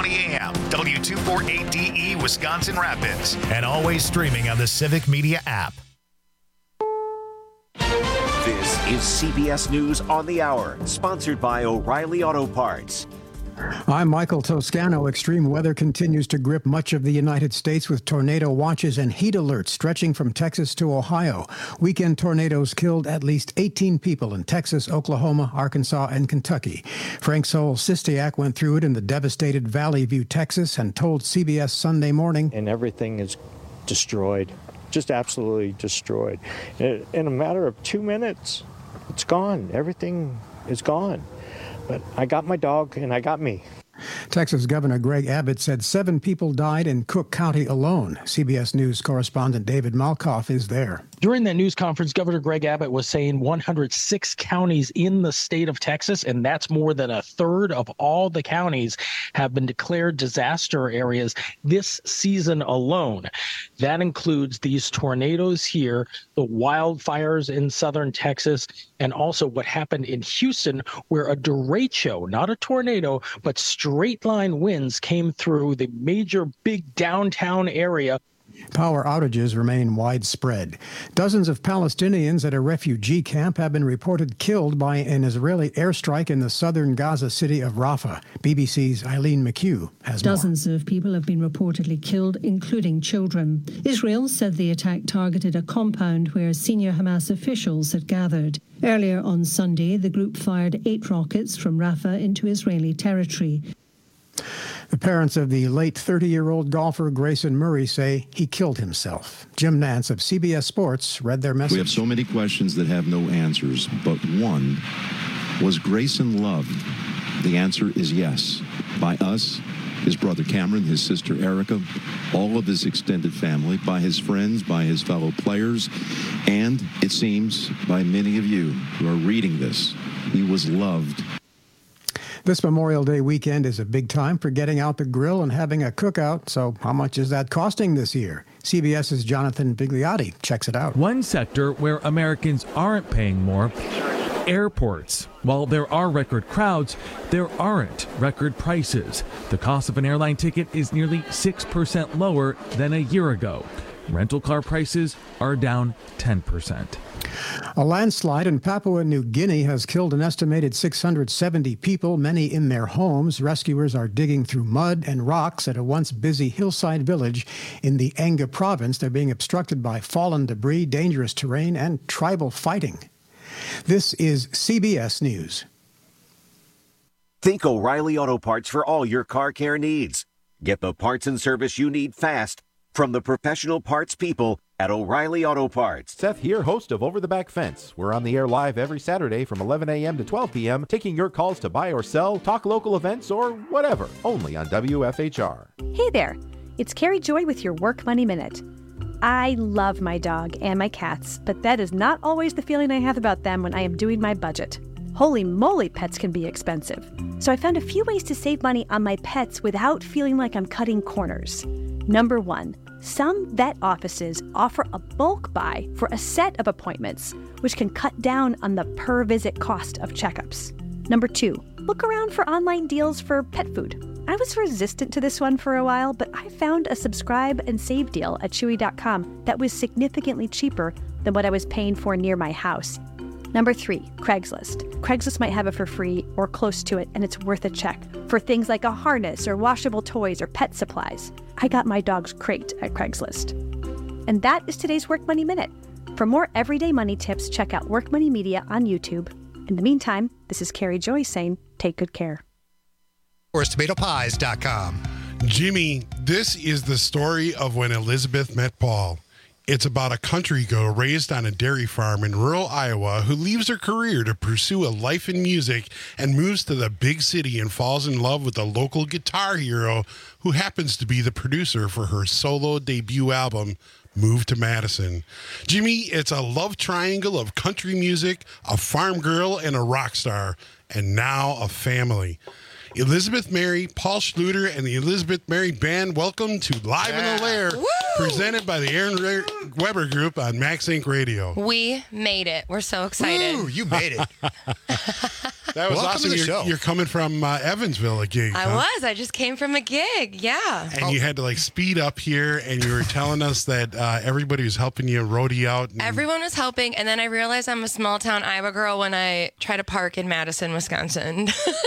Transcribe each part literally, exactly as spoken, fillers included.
twenty a.m. W two forty-eight D E Wisconsin Rapids. And always streaming on the Civic Media app. This is C B S News on the Hour, sponsored by O'Reilly Auto Parts. I'm Michael Toscano. Extreme weather continues to grip much of the United States with tornado watches and heat alerts stretching from Texas to Ohio. Weekend tornadoes killed at least eighteen people in Texas, Oklahoma, Arkansas, and Kentucky. Frank Soul-Sistiak went through it in the devastated Valley View, Texas, and told C B S Sunday Morning. And everything is destroyed, just absolutely destroyed. In a matter of two minutes, it's gone. Everything is gone. But I got my dog and I got me. Texas Governor Greg Abbott said seven people died in Cook County alone. C B S News correspondent David Malkoff is there. During that news conference, Governor Greg Abbott was saying one hundred six counties in the state of Texas, and that's more than a third of all the counties, have been declared disaster areas this season alone. That includes these tornadoes here, the wildfires in southern Texas, and also what happened in Houston, where a derecho, not a tornado, but straight line winds came through the major big downtown area. Power outages remain widespread. Dozens of Palestinians at a refugee camp have been reported killed by an Israeli airstrike in the southern Gaza city of Rafah. B B C's Eileen McHugh has more. Dozens of people have been reportedly killed, including children. Israel said the attack targeted a compound where senior Hamas officials had gathered. Earlier on Sunday, the group fired eight rockets from Rafah into Israeli territory. The parents of the late thirty-year-old golfer Grayson Murray say he killed himself. Jim Nance of C B S Sports read their message. We have so many questions that have no answers, but one, was Grayson loved? The answer is yes. By us, his brother Cameron, his sister Erica, all of his extended family, by his friends, by his fellow players, and, it seems, by many of you who are reading this. He was loved. This Memorial Day weekend is a big time for getting out the grill and having a cookout. So how much is that costing this year? CBS's Jonathan Bigliotti checks it out. One sector where Americans aren't paying more, airports. While there are record crowds, there aren't record prices. The cost of an airline ticket is nearly six percent lower than a year ago. Rental car prices are down ten percent. A landslide in Papua New Guinea has killed an estimated six hundred seventy people, many in their homes. Rescuers are digging through mud and rocks at a once busy hillside village in the Enga province. They're being obstructed by fallen debris, dangerous terrain, and tribal fighting. This is C B S News. Think O'Reilly Auto Parts for all your car care needs. Get the parts and service you need fast from the professional parts people at O'Reilly Auto Parts. Seth here, host of Over the Back Fence. We're on the air live every Saturday from eleven a.m. to twelve p.m., taking your calls to buy or sell, talk local events, or whatever, only on W F H R. Hey there, it's Carrie Joy with your Work Money Minute. I love my dog and my cats, but that is not always the feeling I have about them when I am doing my budget. Holy moly, pets can be expensive. So I found a few ways to save money on my pets without feeling like I'm cutting corners. Number one, some vet offices offer a bulk buy for a set of appointments, which can cut down on the per visit cost of checkups. Number two, look around for online deals for pet food. I was resistant to this one for a while, but I found a subscribe and save deal at Chewy dot com that was significantly cheaper than what I was paying for near my house. Number three, Craigslist. Craigslist might have it for free or close to it, and it's worth a check for things like a harness or washable toys or pet supplies. I got my dog's crate at Craigslist. And that is today's Work Money Minute. For more everyday money tips, check out Work Money Media on YouTube. In the meantime, this is Carrie Joy saying, take good care. tomato pies dot com. Jimmy, this is the story of when Elizabeth met Paul. It's about a country girl raised on a dairy farm in rural Iowa who leaves her career to pursue a life in music and moves to the big city and falls in love with a local guitar hero who happens to be the producer for her solo debut album, Move to Madison. Jimmy, it's a love triangle of country music, a farm girl, and a rock star, and now a family. Elizabeth Mary, Paul Schluter, and the Elizabeth Mary Band, welcome to Live yeah. in the Lair, Woo! Presented by the Aaron Re- Weber Group on Max Inc Radio. We made it. We're so excited. Woo, you made it. That was Welcome awesome. to the You're, show. you're coming from uh, Evansville, a gig. I huh? was. I just came from a gig. Yeah. And you had to like speed up here, and you were telling us that uh, everybody was helping you roadie out. And Everyone was helping, and then I realized I'm a small town Iowa girl when I try to park in Madison, Wisconsin.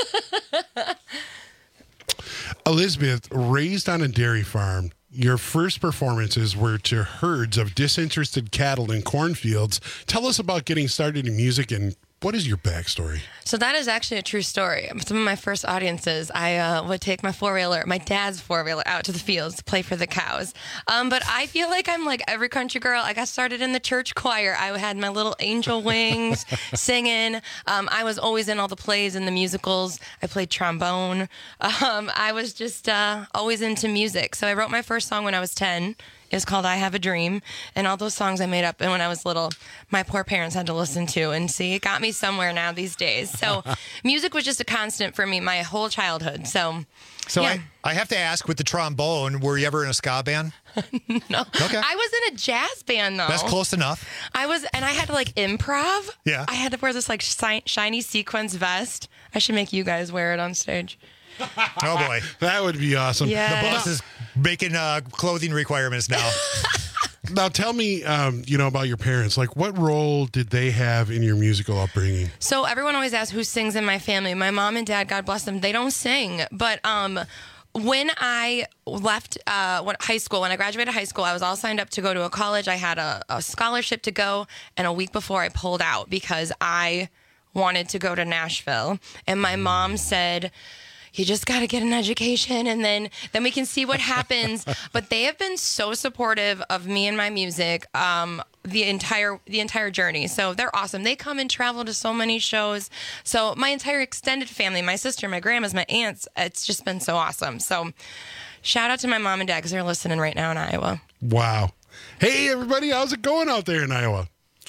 Elizabeth, raised on a dairy farm, your first performances were to herds of disinterested cattle in cornfields. Tell us about getting started in music, and what is your backstory? So that is actually a true story. Some of my first audiences, I uh, would take my four-wheeler, my dad's four-wheeler, out to the fields to play for the cows. Um, but I feel like I'm like every country girl. I got started in the church choir. I had my little angel wings singing. Um, I was always in all the plays and the musicals. I played trombone. Um, I was just uh, always into music. So I wrote my first song when I was ten. It was called I Have a Dream, and all those songs I made up and when I was little, my poor parents had to listen to, and see, it got me somewhere now these days. So music was just a constant for me my whole childhood. So, So yeah. I, I have to ask, with the trombone, were you ever in a ska band? No. Okay. I was in a jazz band, though. That's close enough. I was, and I had to like improv. Yeah. I had to wear this like shi- shiny sequins vest. I should make you guys wear it on stage. Oh, boy. That would be awesome. Yeah. The boss is making uh, clothing requirements now. Now, tell me, um, you know, about your parents. Like, what role did they have in your musical upbringing? So everyone always asks who sings in my family. My mom and dad, God bless them, they don't sing. But um, when I left uh, when, high school, when I graduated high school, I was all signed up to go to a college. I had a, a scholarship to go, and a week before I pulled out because I wanted to go to Nashville. And my mom said, you just got to get an education, and then then we can see what happens. But they have been so supportive of me and my music um, the entire the entire journey. So they're awesome. They come and travel to so many shows. So my entire extended family, my sister, my grandmas, my aunts, it's just been so awesome. So shout out to my mom and dad because they're listening right now in Iowa. Wow. Hey, everybody, how's it going out there in Iowa?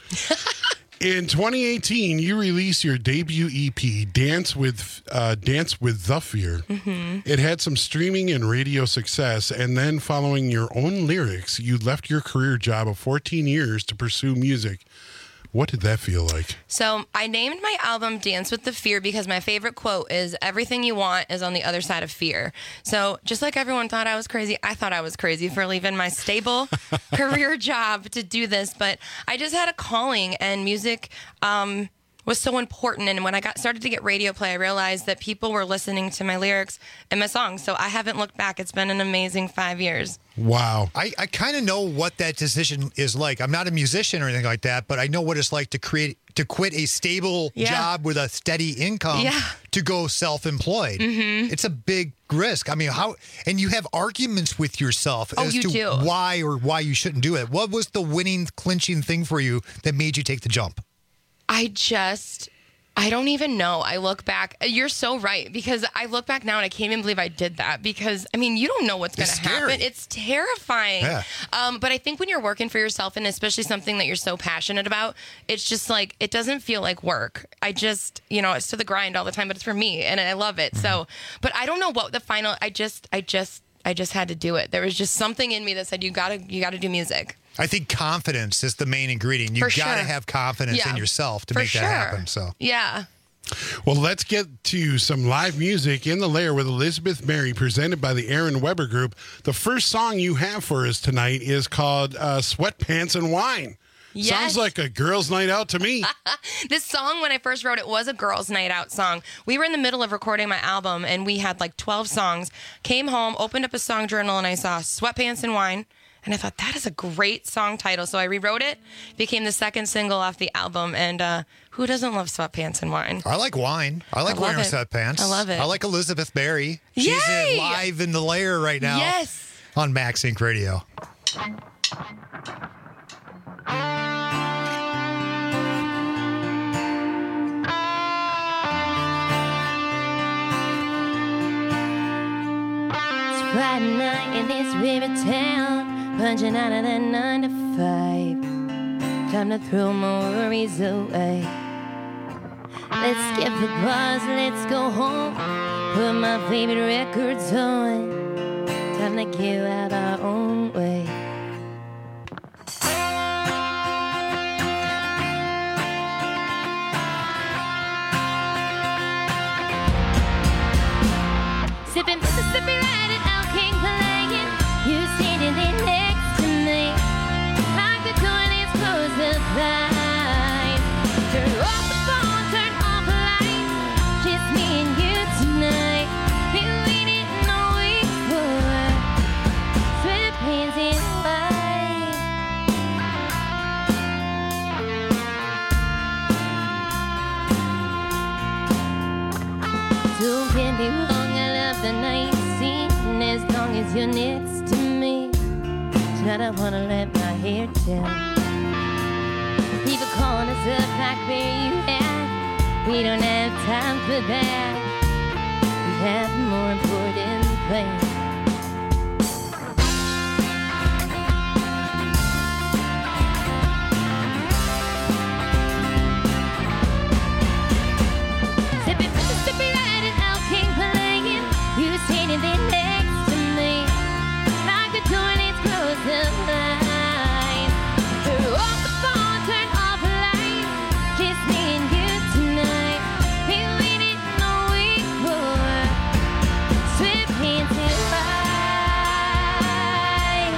In twenty eighteen, you released your debut E P, Dance with uh, Dance with the Fear. Mm-hmm. It had some streaming and radio success, and then following your own lyrics, you left your career job of fourteen years to pursue music. What did that feel like? So I named my album Dance with the Fear because my favorite quote is, everything you want is on the other side of fear. So just like everyone thought I was crazy, I thought I was crazy for leaving my stable career job to do this. But I just had a calling, and music um, was so important. And when I got started to get radio play, I realized that people were listening to my lyrics and my songs. So I haven't looked back. It's been an amazing five years. Wow. I, I kind of know what that decision is like. I'm not a musician or anything like that, but I know what it's like to create to quit a stable Yeah. job with a steady income Yeah. to go self-employed. Mhm. It's a big risk. I mean, how and you have arguments with yourself Oh, as you to do. why or why you shouldn't do it. What was the winning, clinching thing for you that made you take the jump? I just, I don't even know. I look back. You're so right, because I look back now and I can't even believe I did that, because, I mean, you don't know what's going to It's scary. happen. It's terrifying. Yeah. Um, but I think when you're working for yourself, and especially something that you're so passionate about, it's just like, it doesn't feel like work. I just, you know, it's to the grind all the time, but it's for me and I love it. So, but I don't know what the final, I just, I just, I just had to do it. There was just something in me that said, you gotta, you gotta do music. I think confidence is the main ingredient. You For got to sure. have confidence Yeah. in yourself to For make sure. that happen. So. Yeah. Well, let's get to some live music in the Lair with Elizabeth Mary, presented by the Aaron Weber Group. The first song you have for us tonight is called uh, Sweatpants and Wine. Yes. Sounds like a girl's night out to me. This song, when I first wrote it, was a girls' night out song. We were in the middle of recording my album, and we had like twelve songs. Came home, opened up a song journal, and I saw Sweatpants and Wine. And I thought, that is a great song title. So I rewrote it, became the second single off the album. And uh, who doesn't love Sweatpants and Wine? I like wine. I like I love wearing it. sweatpants. I love it. I like Elizabeth Berry. She's Yay! in live in the Lair right now. Yes. On Max Inc Radio. Friday night in this river town, punching out of that nine to five. Time to throw my worries away. Let's skip the bars, let's go home. Put my favorite records on. Time to get out our own way. you're next to me. Tonight I wanna let my hair down. People calling us up like where you at. We don't have time for that. We have more important plans. Sipping Mississippi right and Al King playing. You standing there next to me, like the door needs closed the line. Off the phone, turn off the light. Just me and you tonight. We waited all week for swift hands to ride.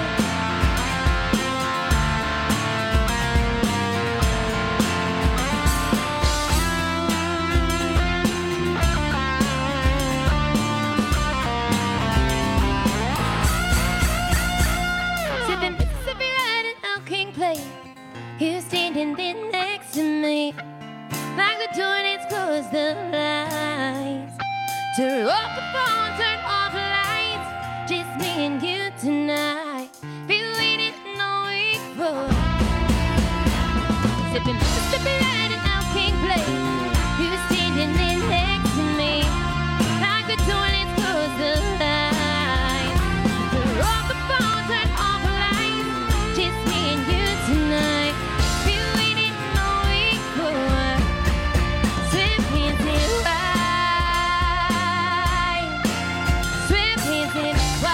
Sipping Mississippi right and Al King play. You standing there next to me, like the door needs close the lights. Turn off the phone, turn off the lights. Just me and you tonight. Be waiting all week for sipping Mississippi right and Al King play. You standing there next to me, like the door needs close the lights. Turn off the phone, turn off the lights. Just me and you tonight. Be waiting all week for swift hands in white. Swift hands in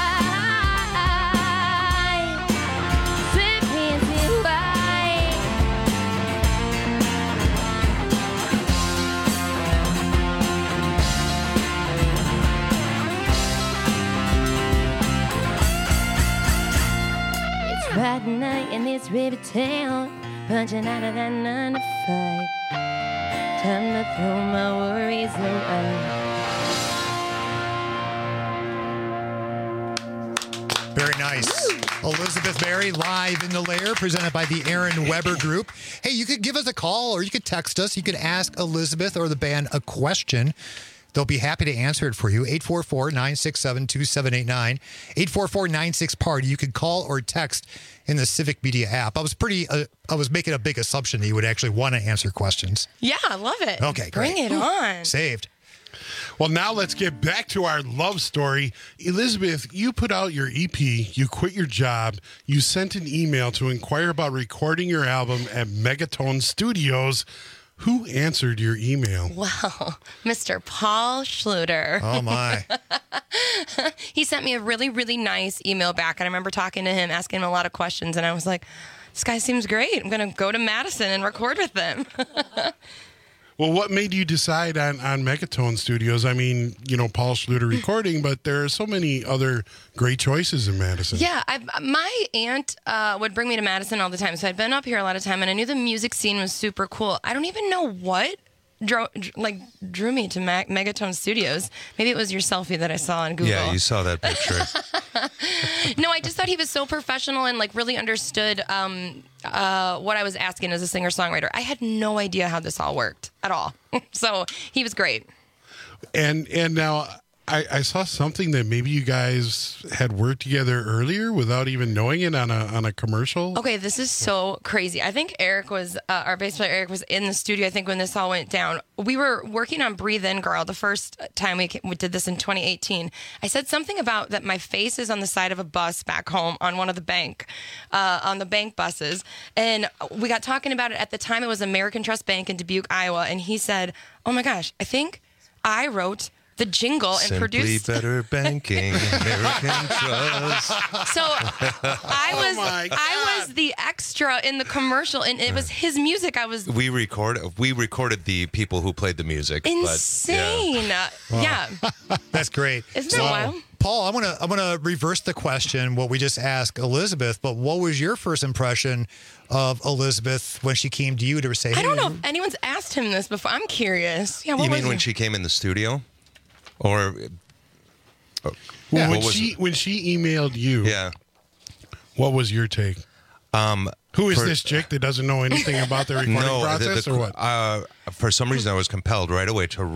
white. Swift hands in white. It's Friday night in this river town, punching out of that nine to five. Time to throw my worries away. Very nice. Elizabeth Berry live in the Lair, presented by the Aaron Weber Group. Hey, you could give us a call or you could text us. You could ask Elizabeth or the band a question. They'll be happy to answer it for you. eight four four, nine six seven, two seven eight nine. eight four four, nine six, party. You could call or text in the Civic Media app. I was pretty, uh, I was making a big assumption that you would actually want to answer questions. Yeah, I love it. Okay, great. Bring it on. Saved. Well, now let's get back to our love story. Elizabeth, you put out your E P, you quit your job, you sent an email to inquire about recording your album at Megatone Studios. Who answered your email? Well, Mister Paul Schluter. Oh, my. He sent me a really, really nice email back. And I remember talking to him, asking him a lot of questions. And I was like, this guy seems great. I'm going to go to Madison and record with them. Well, what made you decide on, on Megatone Studios? I mean, you know, Paul Schluter recording, but there are so many other great choices in Madison. Yeah, I, my aunt uh, would bring me to Madison all the time, so I'd been up here a lot of time, and I knew the music scene was super cool. I don't even know what drew, like drew me to Mag- Megatone Studios. Maybe it was your selfie that I saw on Google. Yeah, you saw that picture. No, I just thought he was so professional and like really understood um, uh, what I was asking as a singer-songwriter. I had no idea how this all worked at all. So he was great. And and now I, I saw something that maybe you guys had worked together earlier without even knowing it on a on a commercial. Okay, this is so crazy. I think Eric was, uh, our bass player Eric was in the studio, I think, when this all went down. We were working on Breathe In, Girl, the first time we, we did this in twenty eighteen. I said something about that my face is on the side of a bus back home on one of the bank, uh, on the bank buses. And we got talking about it. At the time, it was American Trust Bank in Dubuque, Iowa. And he said, oh my gosh, I think I wrote the jingle and Simply produced Better Banking, American Trust. So I was Oh I was the extra in the commercial, and it was his music. I was We record. We recorded the people who played the music. insane. But, yeah. Wow. That's great. Isn't that wild? Paul, I'm gonna I'm gonna reverse the question. What we just asked Elizabeth, but what was your first impression of Elizabeth when she came to you to say? I don't hey, know if anyone's asked him this before. I'm curious. Yeah. What you was mean when it? she came in the studio, or? Well, Yeah. when What was she it? when she emailed you, Yeah. what was your take? Um, Who is for- this chick that doesn't know anything about the recording no, process, the, the, or what? Uh, for some reason, I was compelled right away to write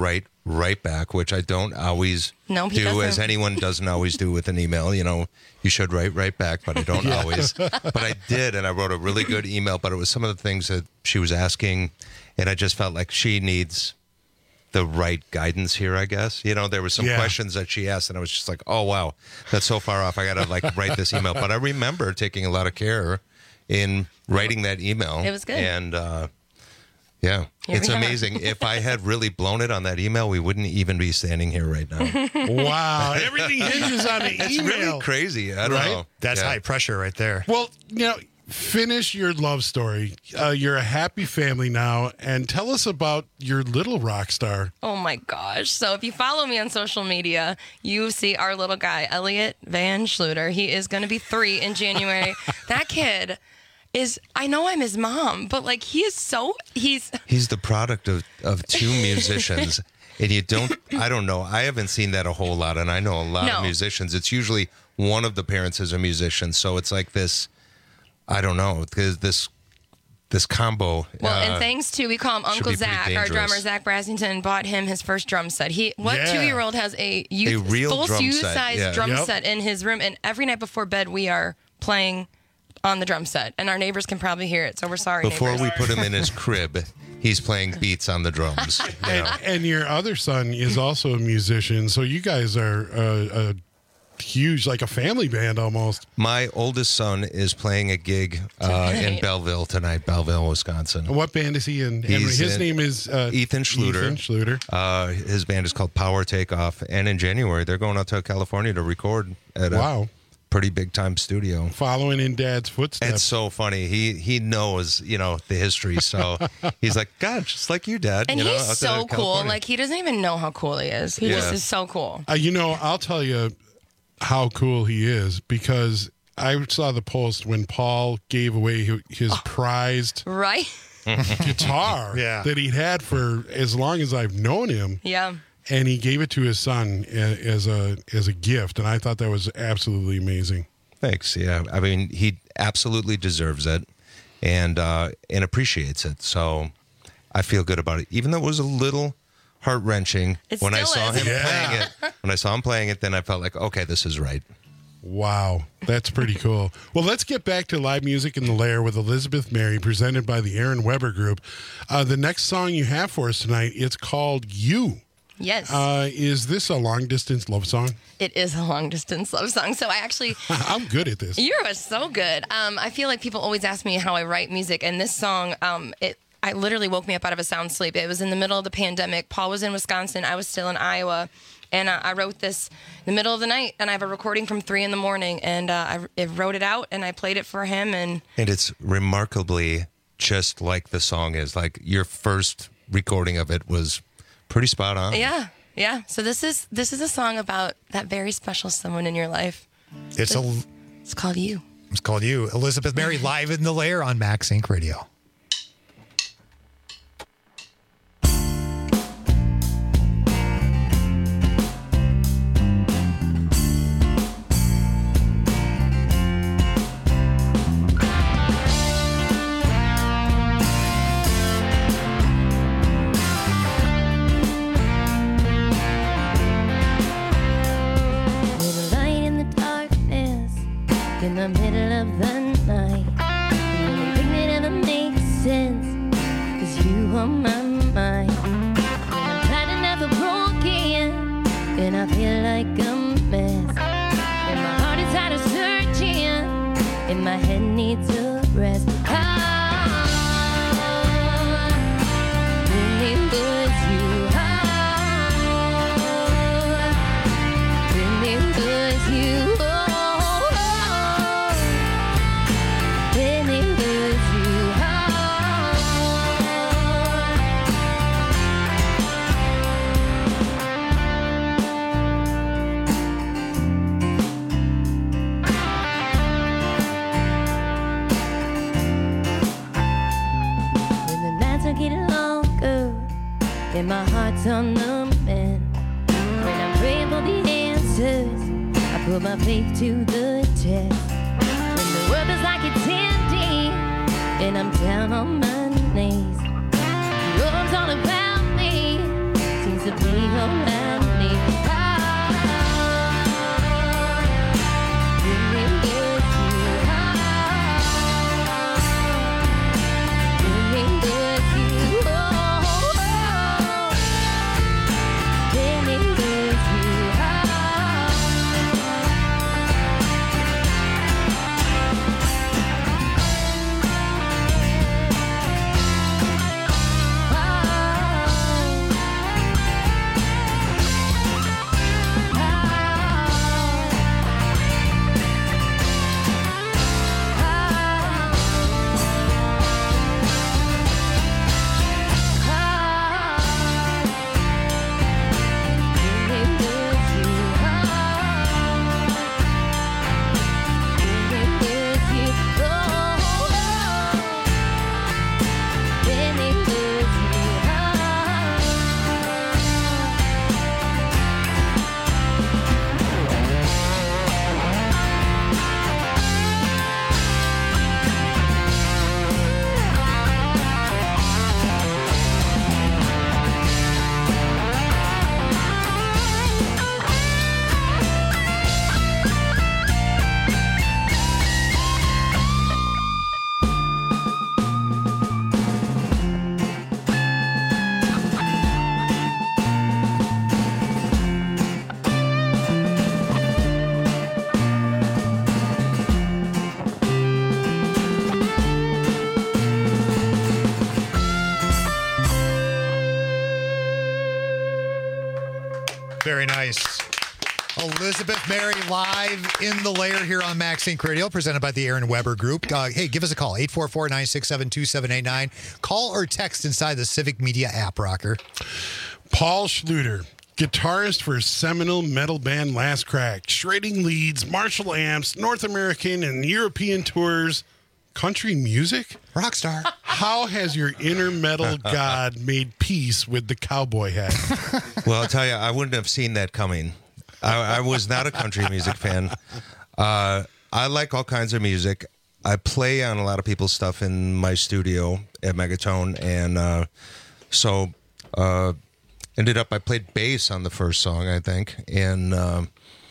right back, which I don't always No, he do, doesn't. as anyone doesn't always do with an email. You know, you should write right back, but I don't Yeah. always. But I did, and I wrote a really good email, but it was some of the things that she was asking, and I just felt like she needs the right guidance here, I guess. You know, there were some Yeah. questions that she asked, and I was just like, oh, wow, that's so far off. I got to, like, write this email. But I remember taking a lot of care in writing that email. It was good. And, uh, yeah, Here it's we are. amazing. If I had really blown it on that email, we wouldn't even be standing here right now. Wow, everything hinges on the It's email. really crazy. I don't Right? know. That's Yeah. high pressure right there. Well, you know, finish your love story. Uh, you're a happy family now, and tell us about your little rock star. Oh my gosh. So if you follow me on social media, you see our little guy, Elliot Van Schluter. He is going to be three in January. That kid is, I know I'm his mom, but like he is so, he's, He's the product of, of two musicians. And you don't, I don't know. I haven't seen that a whole lot. And I know a lot No. of musicians. It's usually one of the parents is a musician. So it's like this, I don't know, because this, this combo. well, uh, and thanks to, we call him should Uncle be pretty Zach, our dangerous. drummer, Zach Brassington, bought him his first drum set. He, what Yeah. two-year-old has a youth, A real full drum set, size yeah. drum Yep. set in his room? And every night before bed, we are playing on the drum set. And our neighbors can probably hear it. So we're sorry, Before neighbors. we put him in his crib, he's playing beats on the drums. You know? And, and your other son is also a musician, so you guys are uh, a huge, like a family band almost. My oldest son is playing a gig uh, in Tonight. Belleville tonight, Belleville, Wisconsin. What band is he in? He's His in- name is uh, Ethan Schluter. Ethan Schluter. Uh, his band is called Power Takeoff, and in January they're going out to California to record at Wow. a pretty big time studio. Following in Dad's footsteps. It's so funny. He he knows, you know, the history, so he's like, God, just like you, Dad. And you know, he's out there so in cool. California." Like, he doesn't even know how cool he is. He Yeah. just is so cool. Uh, you know, I'll tell you how cool he is because I saw the post when Paul gave away hi- his Oh. prized Right? guitar Yeah. that he'd had for as long as I've known him, Yeah. and he gave it to his son a- as a as a gift, and I thought that was absolutely amazing. Thanks. Yeah, I mean, he absolutely deserves it, and uh, and appreciates it. So I feel good about it, even though it was a little heart wrenching It when I still saw is. him Yeah. playing it. When I saw him playing it, then I felt like, okay, this is right. Wow, that's pretty cool. Well, let's get back to live music in the Lair with Elizabeth Mary, presented by the Aaron Weber Group. Uh, the next song you have for us tonight, it's called "You." Yes. Uh, is this a long distance love song? It is a long distance love song. So I actually, I'm good at this. you are so good. Um, I feel like people always ask me how I write music, and this song, um, it. I literally woke me up out of a sound sleep. It was in the middle of the pandemic. Paul was in Wisconsin. I was still in Iowa. And uh, I wrote this in the middle of the night, and I have a recording from three in the morning. And uh, I, I wrote it out, and I played it for him. And And it's remarkably just like the song is. Like your first recording of it was pretty spot on. yeah, yeah. So this is this is a song about that very special someone in your life. It's a, It's called You. it's called You. Elizabeth Mary live in the Lair on Max Inc Radio. Little light in the darkness, in the middle of the night. The only thing that ever makes sense is you on my mind. When I'm tired and never broken, and I feel like a mess, and my heart is tired of searching, and my head needs a rest. Ah, when it was you. When it was you, oh, oh, when it was you, when the nights are getting longer and my heart's on the mend. When I'm praying for the answers, I put my faith to the test. When the world is like it's ending, and I'm down on my knees, your arms all about me, seems to be around me. Very nice. Elizabeth Mary live in the lair here on Max Inc Radio, presented by the Aaron Weber Group. Uh, hey, give us a call, eight four four, nine six seven, two seven eight nine. Call or text inside the Civic Media app, Rocker. Paul Schluter, guitarist for seminal metal band Last Crack, shredding leads, Marshall amps, North American and European tours, country music? Rockstar. How has your inner metal god made peace with the cowboy hat? Well, I'll tell you, I wouldn't have seen that coming. I, I was not a country music fan. Uh, I like all kinds of music. I play on a lot of people's stuff in my studio at Megatone, and uh, so uh, ended up I played bass on the first song, I think, and uh,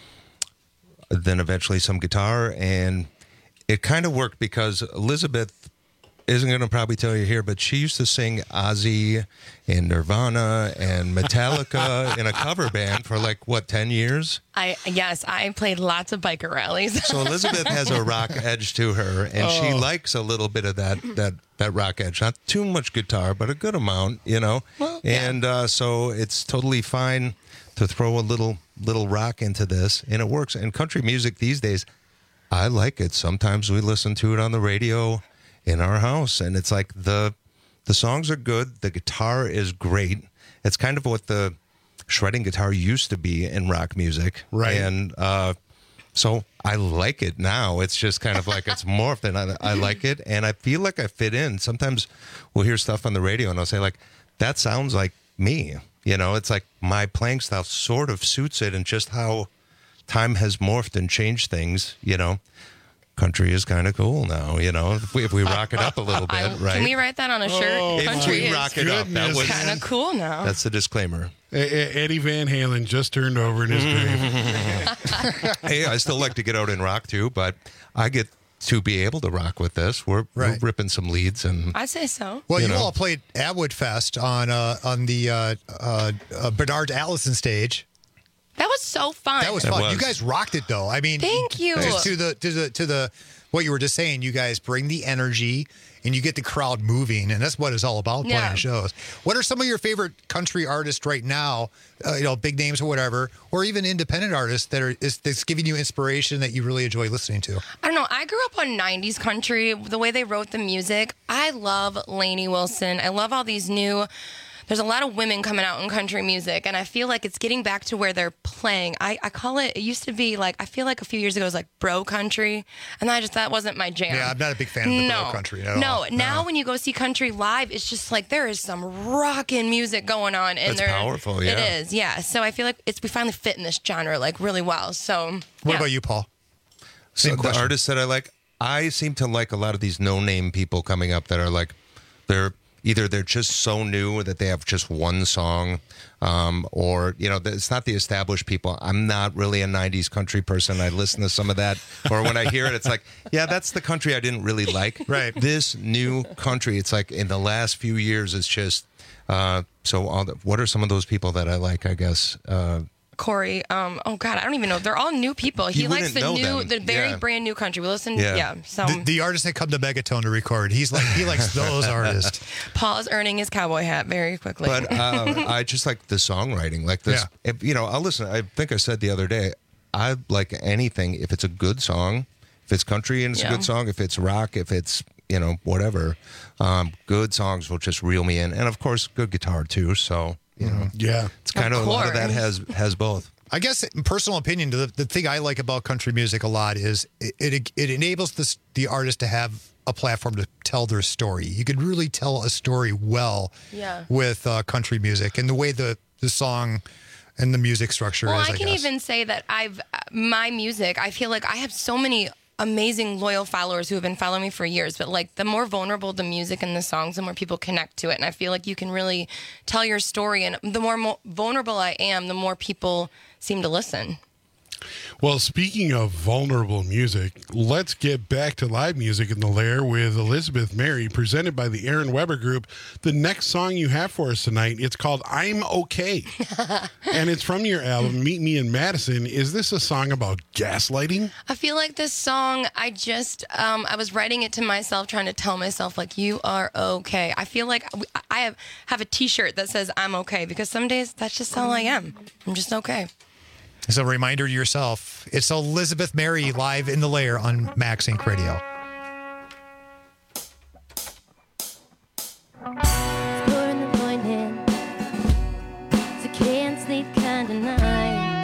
then eventually some guitar, and it kind of worked because Elizabeth isn't going to probably tell you here, but she used to sing Ozzy and Nirvana and Metallica in a cover band for like, what, ten years? I yes, I played lots of biker rallies. So Elizabeth has a rock edge to her, and oh. she likes a little bit of that that that rock edge. Not too much guitar, but a good amount, you know. Well, and yeah. uh, so it's totally fine to throw a little little rock into this, and it works. And country music these days, I like it. Sometimes we listen to it on the radio in our house, and it's like the the songs are good. The guitar is great. It's kind of what the shredding guitar used to be in rock music, right? And uh, so I like it now. It's just kind of like it's morphed, and I, I like it, and I feel like I fit in. Sometimes we'll hear stuff on the radio, and I'll say like, "That sounds like me." You know, it's like my playing style sort of suits it, and just how time has morphed and changed things. You know. Country is kind of cool now, you know, if we, if we rock it up a little bit, I, right? Can we write that on a shirt? Oh, Country if we rock it up, that was kind of cool now. That's the disclaimer. Eddie Van Halen just turned over in his grave. Hey, I still like to get out and rock too, but I get to be able to rock with this. We're, Right. we're ripping some leads, and I say so. Well, you, You know. all played Atwood Fest on uh, on the uh, uh, uh, Bernard Allison stage. That was so fun. That was It fun. was. You guys rocked it, though. I mean, Thank you. Just to the to the to the what you were just saying. You guys bring the energy, and you get the crowd moving, and that's what it's all about. Yeah. Playing shows. What are some of your favorite country artists right now? Uh, you know, big names or whatever, or even independent artists that are is that's giving you inspiration that you really enjoy listening to. I don't know. I grew up on nineties country, the way they wrote the music. I love Lainey Wilson. I love all these new. There's a lot of women coming out in country music, and I feel like it's getting back to where they're playing. I, I call it, it used to be like, I feel like a few years ago it was like bro country, and I just, that wasn't my jam. Yeah, I'm not a big fan of the no, bro country at no, all. now when you go see country live, it's just like there is some rockin' music going on. And That's they're- powerful, yeah. It is, yeah. So I feel like it's we finally fit in this genre like really well. So, What yeah. about you, Paul? so Same the question. artists that I like, I seem to like a lot of these no-name people coming up that are like, they're either they're just so new that they have just one song, um, or, you know, it's not the established people. I'm not really a nineties country person. I listen to some of that, or when I hear it, it's like, yeah, that's the country I didn't really like. Right. This new country, it's like in the last few years, it's just, uh, so all the, what are some of those people that I like, I guess? Uh, Corey, um, oh God, I don't even know. They're all new people. He You likes wouldn't the know new, them. the very Yeah. brand new country. We listen, Yeah. yeah. so The, the artists that come to Megatone to record, he's like he likes those artists. Paul is earning his cowboy hat very quickly. But uh, I just like the songwriting, like this. Yeah. If, you know, I'll listen. I think I said the other day, I like anything if it's a good song, if it's country and it's Yeah. a good song, if it's rock, if it's, you know, whatever. Um, good songs will just reel me in, and of course, good guitar too. So you know, yeah, it's kind of, Of a lot of that course. has has both. I guess, in personal opinion, the, the thing I like about country music a lot is it it, it enables this, the artist to have a platform to tell their story. You could really tell a story well Yeah. with uh, country music and the way the, the song and the music structure well, is, I I can guess. even say that I've my music. I feel like I have so many amazing loyal followers who have been following me for years. But like the more vulnerable the music and the songs, the more people connect to it. And I feel like you can really tell your story. And the more mo- vulnerable I am, the more people seem to listen. Well, speaking of vulnerable music, let's get back to live music in the Lair with Elizabeth Mary, presented by the Aaron Weber Group. The next song you have for us tonight, it's called I'm Okay. And it's from your album, Meet Me in Madison. Is this a song about gaslighting? I feel like this song, I just, um, I was writing it to myself, trying to tell myself, like, you are okay. I feel like I have, have a t-shirt that says I'm okay, because some days that's just all I am. I'm just okay. As a reminder to yourself, it's Elizabeth Mary live in the Lair on Max Inc Radio. Four in the morning, it's a can't sleep kind of night.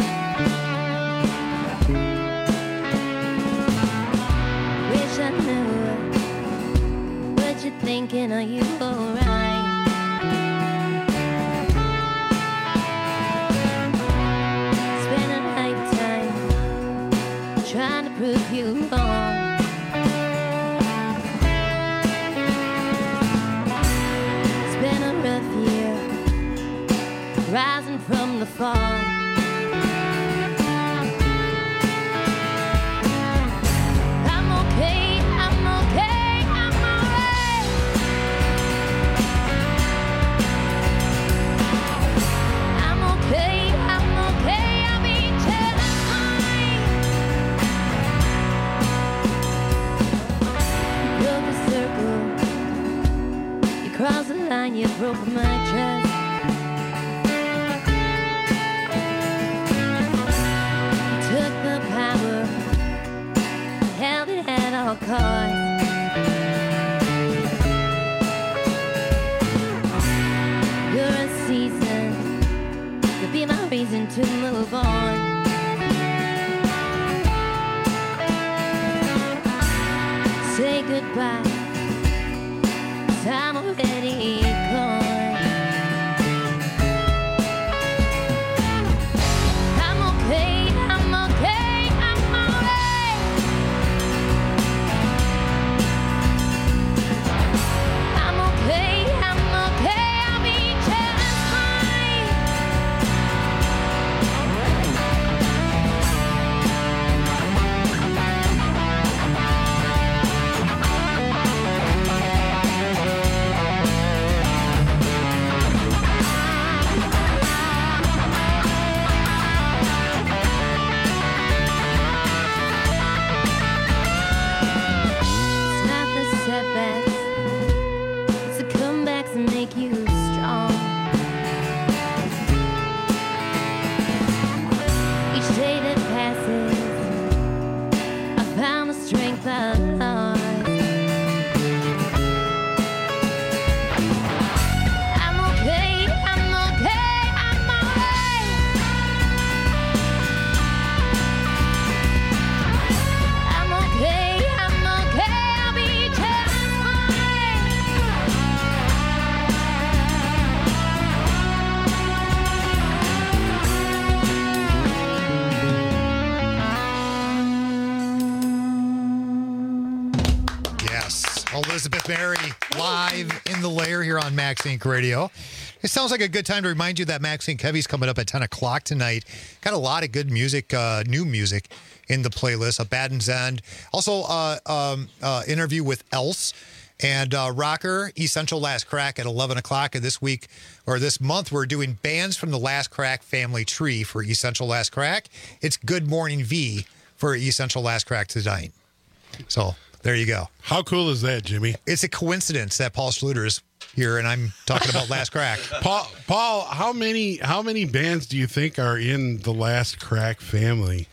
Wish I knew what you're thinking. Are you alright? Spend a lifetime trying to prove you wrong. It's been a rough year, rising from the fall. I'm okay, I'm okay, I'm alright. I'm okay, I'm okay, I'll be just fine. You broke the circle, you crossed the line, you broke my trust. You took the power, held it at all costs. You're a season, you'll be my reason to move on. Say goodbye, 'cause I'm already gone. I'm okay, I'm okay, I'm alright. I'm okay, I'm okay, I'll be just fine. It's not the setbacks, it's the comebacks that make you strong. Each day that passes, I found the strength I lost. I'm okay, I'm okay, I'm alright. I'm okay, I'm okay, I'll be just fine. Elizabeth Berry live in the lair here on Max Inc Radio. It sounds like a good time to remind you that Max Inc Heavy's coming up at ten o'clock tonight. Got a lot of good music, uh, new music in the playlist. A Baden's End. Also, uh, um, uh, interview with Else and uh, Rocker, Essential Last Crack at eleven o'clock. And this week, or this month, we're doing bands from the Last Crack family tree for Essential Last Crack. It's Good Morning V for Essential Last Crack tonight. So there you go. How cool is that, Jimmy? It's a coincidence that Paul Schluter's here and I'm talking about Last Crack. Paul, Paul, how many how many bands do you think are in the Last Crack family?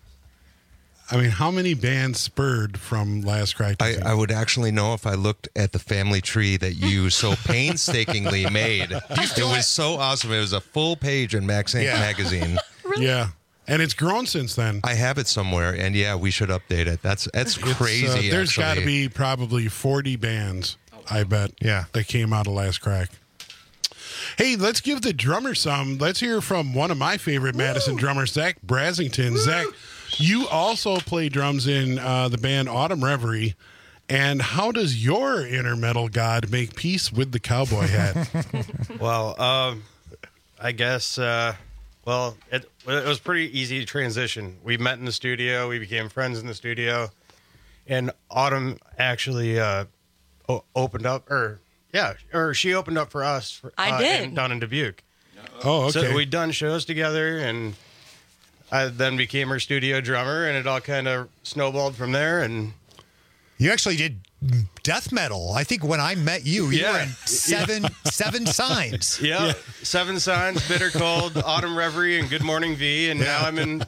I mean, how many bands spurred from Last Crack? I, I would actually know if I looked at the family tree that you so painstakingly made. It was so awesome. It was a full page in Max Inc Yeah. magazine. Really? Yeah. And it's grown since then. I have it somewhere, and yeah, we should update it. That's that's It's, uh, crazy. there's got to actually. be probably forty bands, I bet, yeah, that came out of Last Crack. Hey, let's give the drummer some. Let's hear from one of my favorite Madison drummers, Zach Brasington. Zach, you also play drums in uh, the band Autumn Reverie. And how does your inner metal god make peace with the cowboy hat? Well, um, I guess, uh, well, it, it was pretty easy to transition. We met in the studio. We became friends in the studio. And Autumn actually uh, o- opened up, or yeah, or she opened up for us. For, I uh, did. in, down in Dubuque. Oh, okay. So we'd done shows together, and I then became her studio drummer, and it all kind of snowballed from there. And You actually did death metal. I think when I met you, you Yeah. were in seven seven signs. Yeah. Seven Signs, Bitter Cold, Autumn Reverie, and Good Morning V, and now I'm in.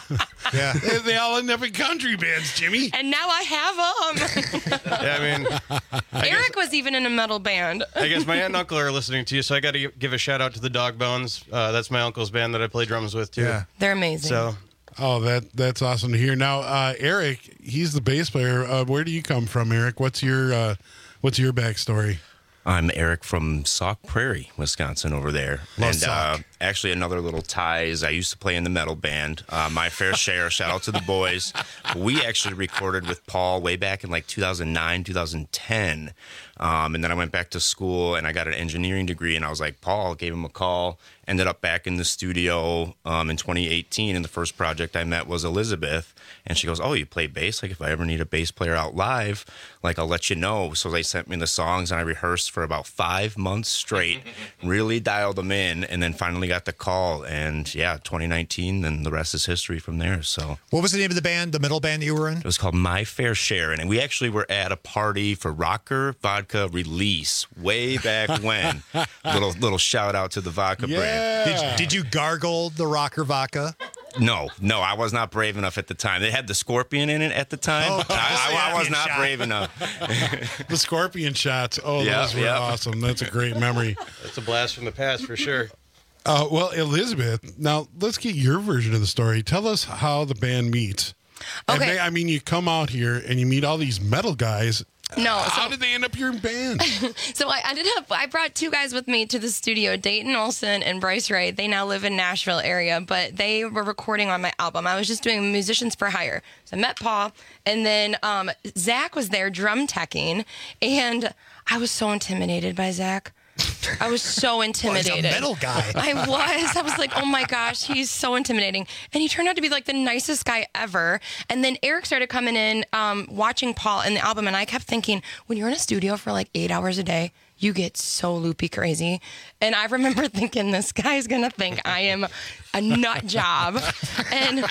Yeah, they, they all end up in country bands, Jimmy. And now I have them. Yeah, I mean, I Eric was even in a metal band. I guess my aunt and uncle are listening to you, so I got to give a shout out to the Dog Bones. Uh, that's my uncle's band that I play drums with too. Yeah. They're amazing. So, oh, that that's awesome to hear. Now, uh, Eric, he's the bass player. Uh, where do you come from, Eric? What's your uh, what's your backstory? I'm Eric from Sauk Prairie, Wisconsin, over there. Love and uh, actually, another little tie is I used to play in the metal band, uh, My Fair Share. Shout out to the boys. We actually recorded with Paul way back in like two thousand nine, two thousand ten. Um, and then I went back to school and I got an engineering degree. And I was like, Paul, gave him a call, ended up back in the studio um, in twenty eighteen. And the first project I met was Elizabeth. And she goes, oh, you play bass? Like, if I ever need a bass player out live, like, I'll let you know. So they sent me the songs and I rehearsed for about five months straight, really dialed them in, and then finally got the call. And yeah, twenty nineteen, and the rest is history from there. So What was the name of the band, the metal band that you were in? it was called My Fair Share. And we actually were at a party for Rocker Vodka Release way back when. little little shout out to the vodka brand. Did, did you gargle the Rocker vodka? No, no, I was not brave enough at the time. They had the Scorpion in it at the time. Oh, I, I, I was Scorpion not shot. brave enough. The Scorpion shots. Oh, Yeah, those were yeah. awesome. That's a great memory. it's a blast from the past for sure. Uh, well, Elizabeth, now let's get your version of the story. Tell us how the band meets. And Okay. they, I mean, you come out here and you meet all these metal guys. No, How so- did they end up here in band? So I ended up, I brought two guys with me to the studio, Dayton Olson and Bryce Ray. They now live in Nashville area, but they were recording on my album. I was just doing musicians for hire. So I met Paul, and then um, Zach was there drum teching, and I was so intimidated by Zach. I was so intimidated. metal guy. I was. I was like, oh my gosh, he's so intimidating. And he turned out to be like the nicest guy ever. And then Eric started coming in, um, watching Paul in the album. And I kept thinking, when you're in a studio for like eight hours a day, you get so loopy crazy. And I remember thinking, this guy's going to think I am a nut job. And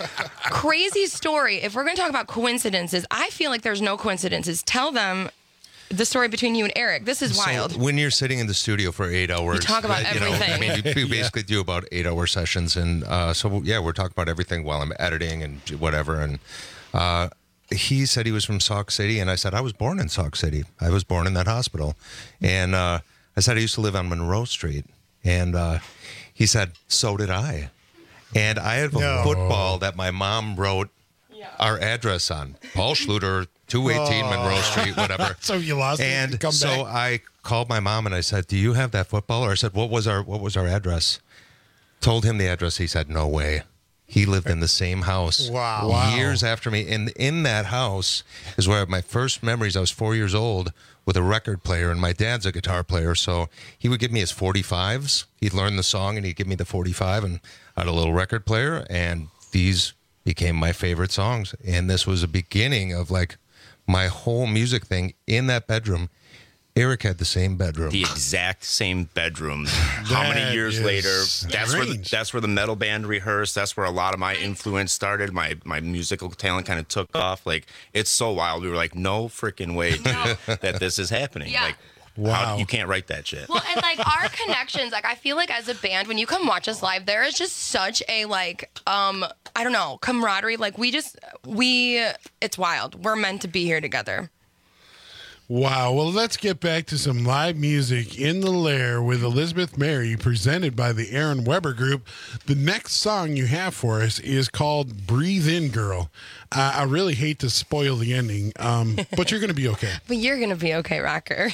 crazy story. If we're going to talk about coincidences, I feel like there's no coincidences. Tell them the story between you and Eric. This is wild. So when you're sitting in the studio for eight hours, talk about you know, everything. I mean, you, you basically do about eight-hour sessions, and uh, so yeah, we're talking about everything while I'm editing and whatever. And uh, he said he was from Sauk City, and I said I was born in Sauk City. I was born in that hospital, and uh, I said I used to live on Monroe Street, and uh, he said so did I. And I have a No. football that my mom wrote our address on, Paul Schluter, two eighteen Monroe Street, whatever. So you lost it and And come so back? I called my mom and I said, "Do you have that football?" Or I said, "What was our what was our address?" Told him the address. He said, "No way." he lived in the same house. Wow. Wow. Years after me. And in that house is where I have my first memories. I was four years old with a record player, and my dad's a guitar player. So he would give me his forty-fives. He'd learn the song, and he'd give me the forty-five, and I had a little record player, and these became my favorite songs. And this was a beginning of like my whole music thing in that bedroom. Eric had the same bedroom. The exact same bedroom. How many That years is later? That's where the, strange. that's where the metal band rehearsed. That's where a lot of my influence started. My my musical talent kind of took off. Like, it's so wild. We were like, no freaking way, dude, that this is happening. Yeah. Like, Wow. how- you can't write that shit. Well, and like our connections, like I feel like as a band, when you come watch us live, there is just such a like, um, I don't know, camaraderie. Like we just, we, it's wild. We're meant to be here together. Wow. Well, let's get back to some live music in the Lair with Elizabeth Mary, presented by the Aaron Weber Group. The next song you have for us is called Breathe In, Girl. Uh, I really hate to spoil the ending, um, but you're going to be okay. But you're gonna be okay, Rocker.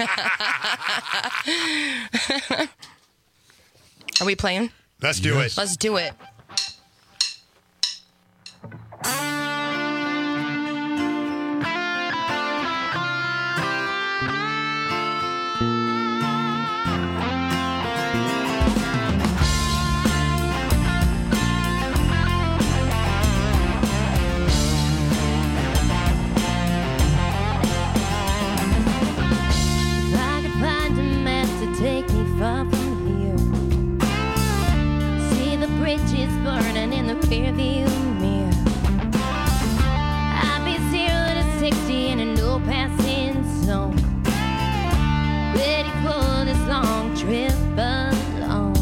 Are we playing? Let's do Yes. it. Let's do it. If I could find a map to take me far from here, see the bridges burning in the rearview mirror, I'd be zero to sixty in a no passing zone, ready for this long trip alone.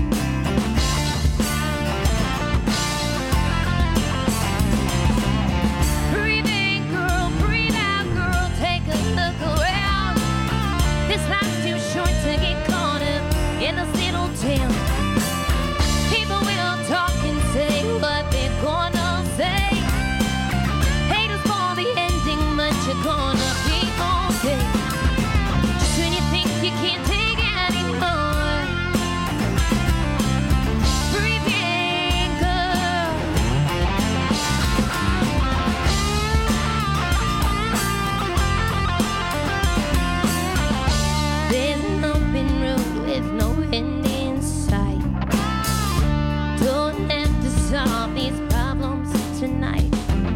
Breathe in, girl, breathe out, girl, take a look around. This life's too short to get caught up in this little town. People will talk and say what they're gonna say. Haters for the ending, but you're gonna be okay. Just when you think you can't take anymore, breathe in, girl. There's an open road with no end in sight. Don't have to solve these problems tonight.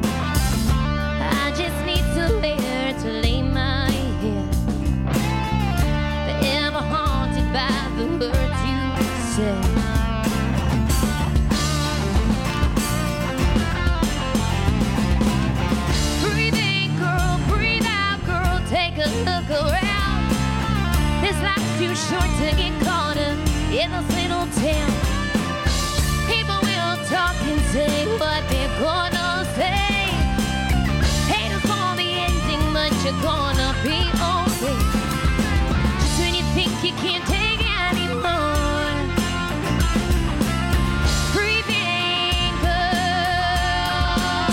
I just need somewhere to lay my head, forever haunted by the words you said. Breathe in, girl, breathe out, girl, take a look around. This life's too short to get caught up in this little town. People will talk and say what they're gonna say. Haters for the ending, but you're gonna be okay. Just when you think you can't take anymore, breathe in, girl.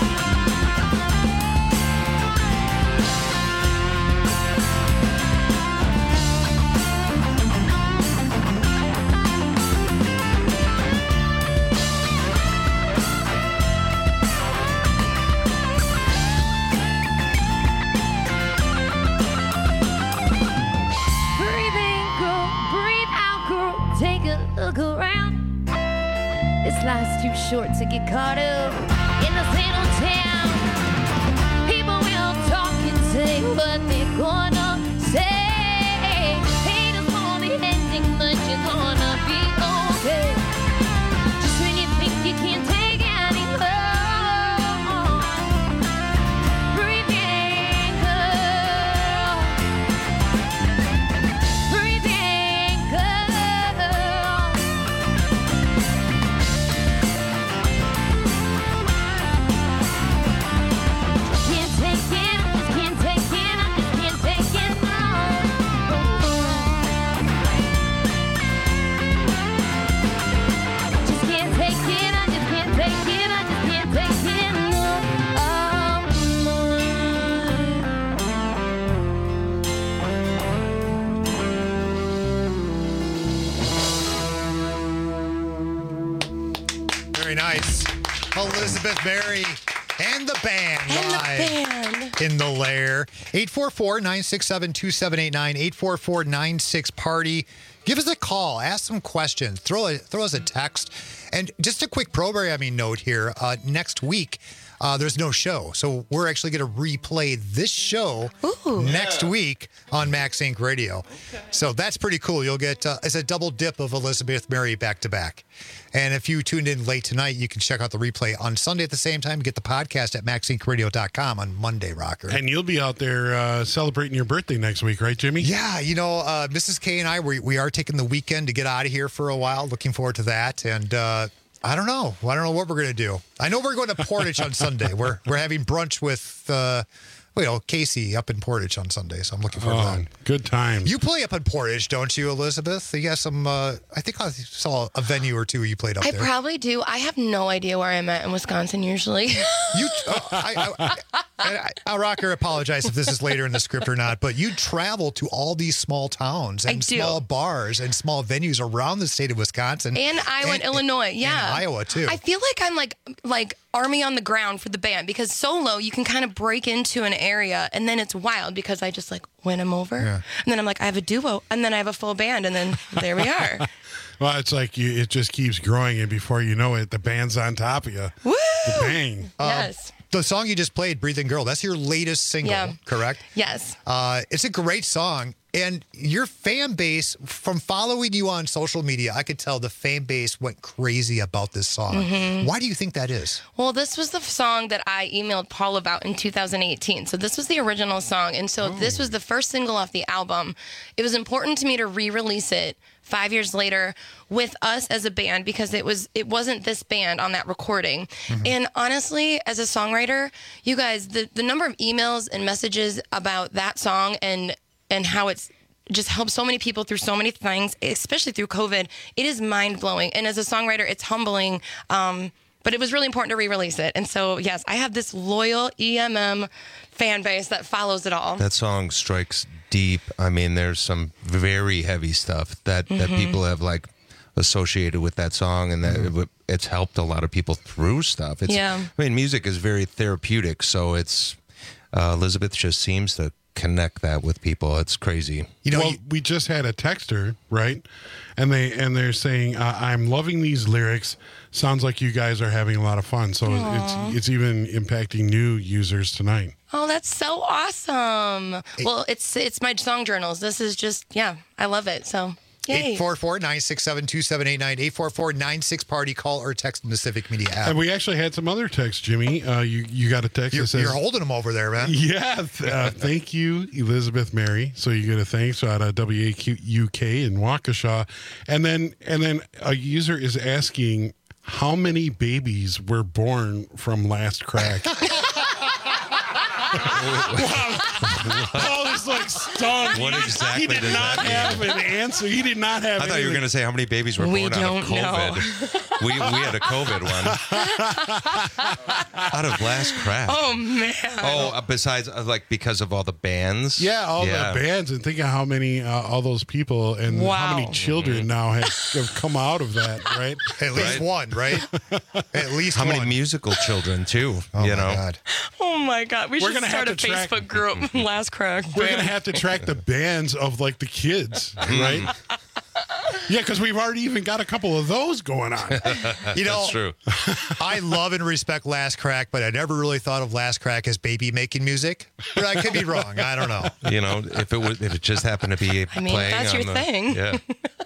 Breathe in, girl, breathe out, girl, take a look around. This life's too short to get caught up in this little town. People will talk and say what they're gonna say. Haters for the ending, but you're gonna be okay. Just when you think you can't take anymore, breathe in, girl. Breathe in, girl. Elizabeth Mary and the band And live the band. in the lair. eight four four, nine six seven, two seven eight nine, eight four four, nine six party. Give us a call. Ask some questions. Throw a, throw us a text. And just a quick programming note here. Uh, next week, uh, there's no show. So we're actually going to replay this show Ooh. next week on Max Inc Radio. Okay. So that's pretty cool. You'll get, uh, it's a double dip of Elizabeth Mary back to back. And if you tuned in late tonight, you can check out the replay on Sunday at the same time. Get the podcast at max inc radio dot com on Monday, Rocker. And you'll be out there uh, celebrating your birthday next week, right, Jimmy? Yeah, you know, uh, Missus K and I, we, we are taking the weekend to get out of here for a while. Looking forward to that. And uh, I don't know. I don't know what we're going to do. I know we're going to Portage on Sunday. We're we're having brunch with, uh, you know, Casey up in Portage on Sunday. So I'm looking forward oh, to that. Good times. You play up in Portage, don't you, Elizabeth? You got some, uh, I think I saw a venue or two you played up I there. probably do. I have no idea where I'm at in Wisconsin usually. You, uh, I, I, I, I, Rocker, apologize if this is later in the script or not, but you travel to all these small towns and I do. small bars and small venues around the state of Wisconsin. And Iowa and, Illinois, yeah. And Iowa, too. I feel like I'm like like army on the ground for the band because solo, you can kind of break into an area and then it's wild because I just like win them over. Yeah. And then I'm like, I have a duo and then I have a full band and then there we are. Well, it's like you, it just keeps growing, and before you know it, the band's on top of you. Woo! The bang. Yes. Um, the song you just played, Breathing Girl, that's your latest single, Yeah. correct? Yes. Uh, it's a great song. And your fan base, from following you on social media, I could tell the fan base went crazy about this song. Mhm. Why do you think that is? Well, this was the song that I emailed Paul about in two thousand eighteen. So this was the original song. And so this was the first single off the album. It was important to me to re-release it five years later with us as a band because it was it wasn't this band on that recording. Mm-hmm. And honestly, as a songwriter, you guys, the, the number of emails and messages about that song and and how it's just helped so many people through so many things, especially through COVID, it is mind-blowing. And as a songwriter, it's humbling. Um, but it was really important to re-release it. And so, yes, I have this loyal E M M fan base that follows it all. That song strikes deep. I mean, there's some very heavy stuff that, mm-hmm. that people have like associated with that song, and that mm-hmm. it, it's helped a lot of people through stuff. It's, yeah. I mean, music is very therapeutic, so it's uh, Elizabeth just seems to connect that with people. It's crazy. You know, well, you, we just had a texter, right? And they and they're saying, uh, "I'm loving these lyrics. Sounds like you guys are having a lot of fun." So Aww. it's it's even impacting new users tonight. Oh, that's so awesome. Well, it's it's my song journals. This is just yeah, I love it. So. eight four four, nine six seven, two seven eight nine, eight four four, nine six party. Call or text in the Civic Media app. And we actually had some other texts, Jimmy. Uh, you, you got a text you're, that says... You're holding them over there, man. Yeah. Uh, thank you, Elizabeth Mary. So you get a thanks out of W A Q U K in Waukesha. And then, and then a user is asking, how many babies were born from Last Crack? Wow. Paul is like stunned. What exactly He did does not that mean? have an answer. He did not have I thought anything. you were going to say how many babies were We born out don't of COVID. we, we had a COVID one. Out of Last Crack. Oh, man. Oh, uh, besides, uh, like, because of all the bands? Yeah, all yeah. the bands, and think of how many, uh, all those people, and Wow. how many children Mm-hmm. now have, have come out of that, right? At least Right. one, right? At least How one. many musical children, too, Oh, you my know? God. Oh, my God. We We're should gonna start a have to track- Facebook group. Last Crack. We're band. going to have to track the bands of, like, the kids, right? Yeah, because we've already even got a couple of those going on. You know, That's true. I love and respect Last Crack, but I never really thought of Last Crack as baby making music. But I could be wrong. I don't know. You know, if it was, if it just happened to be I mean, playing that's on your the, thing. Yeah.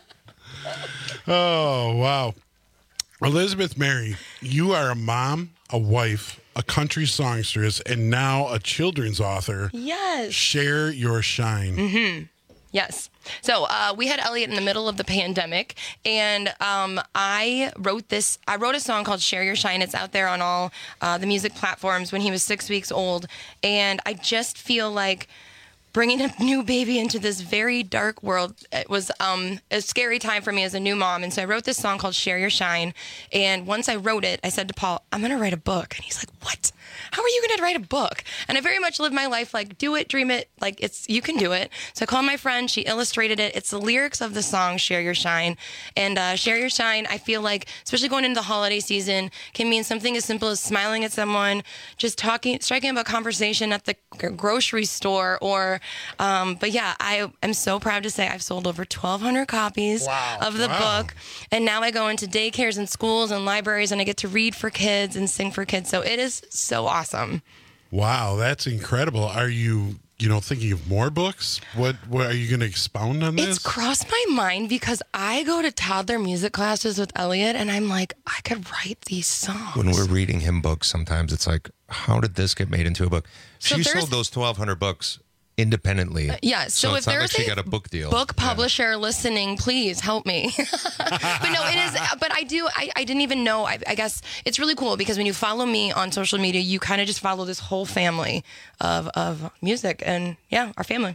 Oh, wow. Elizabeth Mary, you are a mom, a wife, a country songstress, and now a children's author. Yes. Share your shine. Mm-hmm. Yes. So uh, we had Elliot in the middle of the pandemic, and um, I wrote this. I wrote a song called "Share Your Shine." It's out there on all uh, the music platforms when he was six weeks old, and I just feel like bringing a new baby into this very dark world. It was um, a scary time for me as a new mom. And so I wrote this song called Share Your Shine. And once I wrote it, I said to Paul, I'm going to write a book. And he's like, what? How are you going to write a book? And I very much live my life like, do it, dream it. Like, it's you can do it. So I called my friend. She illustrated it. It's the lyrics of the song Share Your Shine. And uh, Share Your Shine, I feel like, especially going into the holiday season, can mean something as simple as smiling at someone, just talking, striking up a conversation at the grocery store, or Um, but yeah, I am so proud to say I've sold over twelve hundred copies wow. of the wow. book. And now I go into daycares and schools and libraries and I get to read for kids and sing for kids. So it is so awesome. Wow, that's incredible. Are you, you know, thinking of more books? What, what are you going to expound on this? It's crossed my mind because I go to toddler music classes with Elliot and I'm like, I could write these songs. When we're reading him books, sometimes it's like, how did this get made into a book? So she there's- sold those twelve hundred books independently. Uh, yeah, so, so if it's not there's like she a got a book deal. book publisher listening, please help me. But no, it is. But I do. I, I didn't even know. I, I guess it's really cool because when you follow me on social media, you kind of just follow this whole family of of music, and yeah, our family.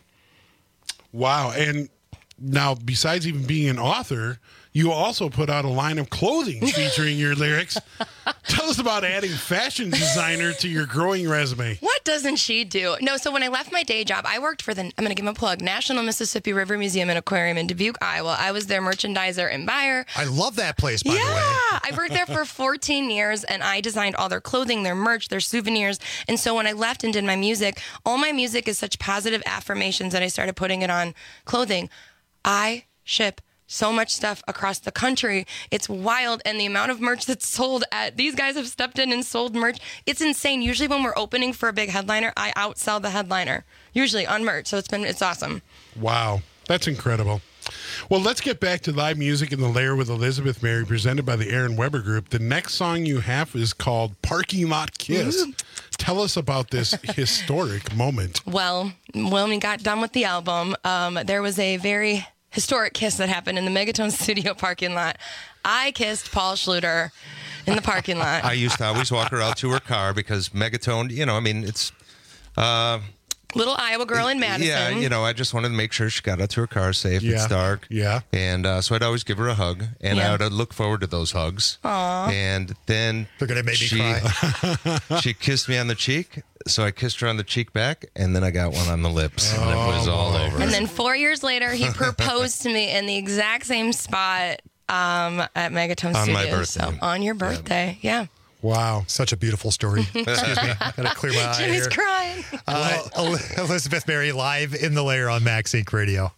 Wow. And now, besides even being an author, you also put out a line of clothing featuring your lyrics. Tell us about adding fashion designer to your growing resume. What doesn't she do? No, so when I left my day job, I worked for the, I'm going to give them a plug, National Mississippi River Museum and Aquarium in Dubuque, Iowa. I was their merchandiser and buyer. I love that place, by yeah, the way. I worked there for fourteen years, and I designed all their clothing, their merch, their souvenirs. And so when I left and did my music, all my music is such positive affirmations that I started putting it on clothing. I ship so much stuff across the country. It's wild. And the amount of merch that's sold at, these guys have stepped in and sold merch. It's insane. Usually when we're opening for a big headliner, I outsell the headliner, usually on merch. So it's been, it's awesome. Wow. That's incredible. Well, let's get back to live music in the Lair with Elizabeth Mary, presented by the Aaron Weber Group. The next song you have is called Parking Lot Kiss. Ooh. Tell us about this historic moment. Well, when we got done with the album, um, there was a very historic kiss that happened in the Megaton studio parking lot. I kissed Paul Schluter in the parking lot. I used to always walk her out to her car because Megaton, you know, I mean, it's... Uh, Little Iowa girl in Madison. Yeah, you know, I just wanted to make sure she got out to her car safe. Yeah. It's dark. Yeah. And uh, so I'd always give her a hug, and Yeah. I would look forward to those hugs. Aww. And then They're gonna make me she, cry. she kissed me on the cheek, so I kissed her on the cheek back, and then I got one on the lips, and it was all over. And then four years later, he proposed to me in the exact same spot um, at Megaton On my Studios. So, birthday. on your birthday, yeah. Wow. Such a beautiful story. Excuse me. I gotta clear my eye Jimmy's here. crying. Uh, El- Elizabeth Mary live in the Lair on Max Inc Radio.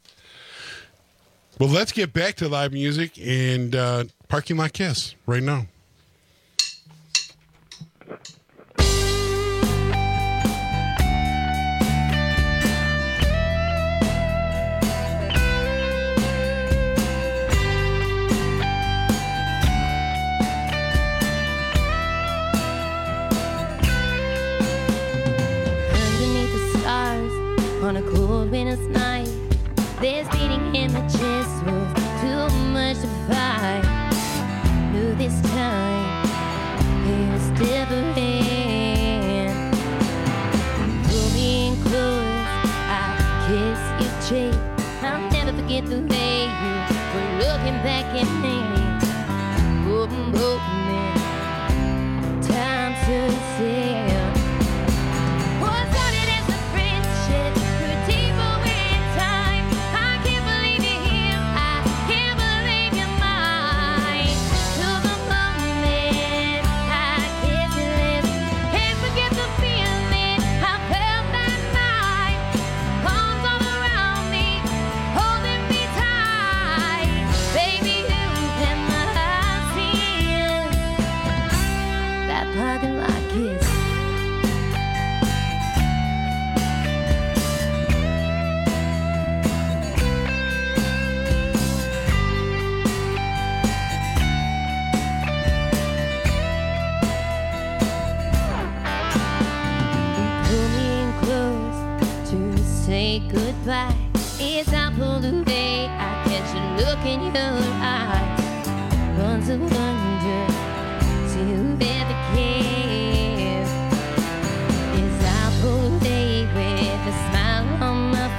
Well, let's get back to live music and uh, Parking Lot Kiss right now. Underneath the stars on a cold winter's night, this beating in my chest was too much to fight. Knew this time it was different. Pull me in close, I kiss your cheek. I'll never forget the way you were looking back at me. Open, open, time to sail. What started as a friendship grew deeper with time. I can't believe you're here. I can't believe you're mine. Till the moment I kiss your lips, can't forget the feeling I felt that night. Arms all around me, holding me tight. Baby, you can see that parking lot kiss. Pull me in close to say goodbye. As I pull away, I catch a look in your eyes. Once a wonder to ever care. As I pull away with a smile on my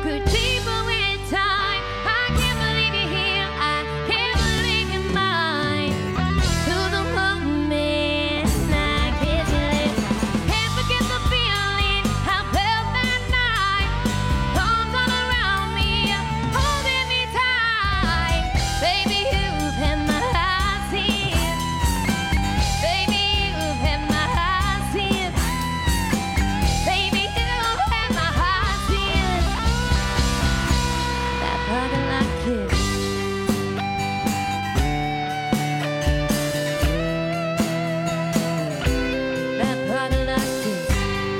could deeper with time. I can't believe you're here. I can't believe you're mine. To the moment I kiss your lips, can't forget the feeling I felt that night. Arms all around me, holding me tight. Baby, you've had my heart since. Baby, you've had my heart since. Baby, you've had my heart since. That parking lot kiss. That parking lot kiss.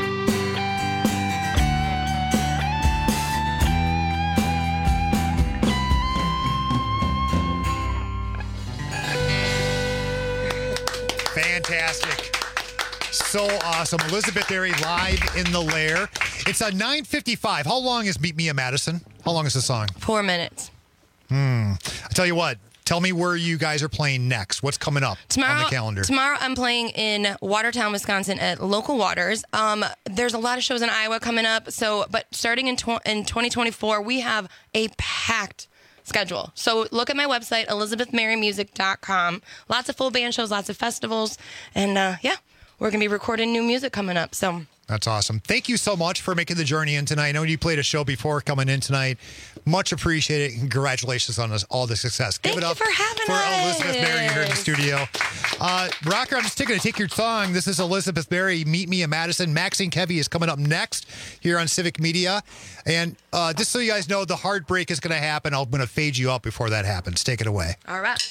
Fantastic. So awesome. Elizabeth Berry live in the Lair. It's a nine fifty-five. How long is Meet Me at Madison? How long is the song? Four minutes. Hmm. I tell you what. Tell me where you guys are playing next. What's coming up Tomorrow, on the calendar? Tomorrow, I'm playing in Watertown, Wisconsin, at Local Waters. Um, there's a lot of shows in Iowa coming up. So, but starting in tw- in twenty twenty-four, we have a packed schedule. So look at my website, elizabeth mary music dot com. Lots of full band shows, lots of festivals, and uh, yeah, we're gonna be recording new music coming up. So. That's awesome. Thank you so much for making the journey in tonight. I know you played a show before coming in tonight. Much appreciated. Congratulations on this, all the success. Give Thank it up you for having for us. Elizabeth Berry here in the studio. Uh, Rocker, I'm just taking to take your song. This is Elizabeth Berry, Meet Me in Madison. Maxine Kevy is coming up next here on Civic Media. And uh, just so you guys know, the heartbreak is going to happen. I'm going to fade you up before that happens. Take it away. All right.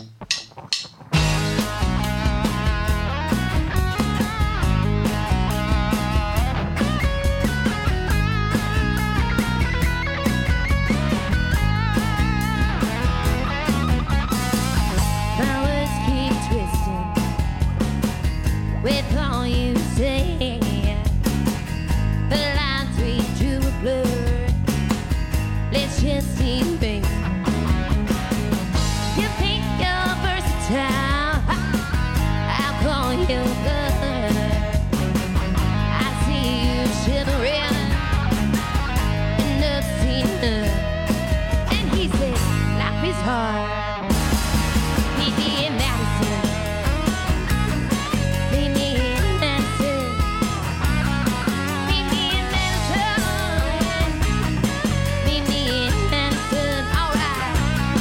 Flowers keep twisting with all you say. The lines we drew a blur. Let's just erase. You think you're versatile. I'll call you good. I see you shivering in the cedar. And he said, life is hard. Meet me in Madison. Meet me in Madison. Meet me in Madison. Meet me in Madison. All right.